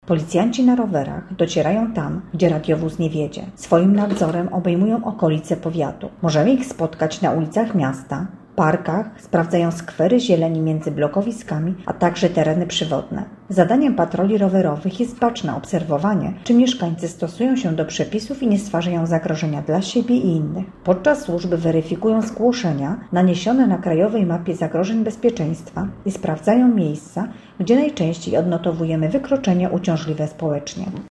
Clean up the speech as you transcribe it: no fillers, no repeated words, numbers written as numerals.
Policjanci na rowerach docierają tam, gdzie radiowóz nie wiedzie. Swoim nadzorem obejmują okolice powiatu. Możemy ich spotkać na ulicach miasta, parkach, sprawdzają skwery zieleni między blokowiskami, a także tereny przywodne. Zadaniem patroli rowerowych jest baczne obserwowanie, czy mieszkańcy stosują się do przepisów i nie stwarzają zagrożenia dla siebie i innych. Podczas służby weryfikują zgłoszenia naniesione na krajowej mapie zagrożeń bezpieczeństwa i sprawdzają miejsca, gdzie najczęściej odnotowujemy wykroczenia uciążliwe społecznie.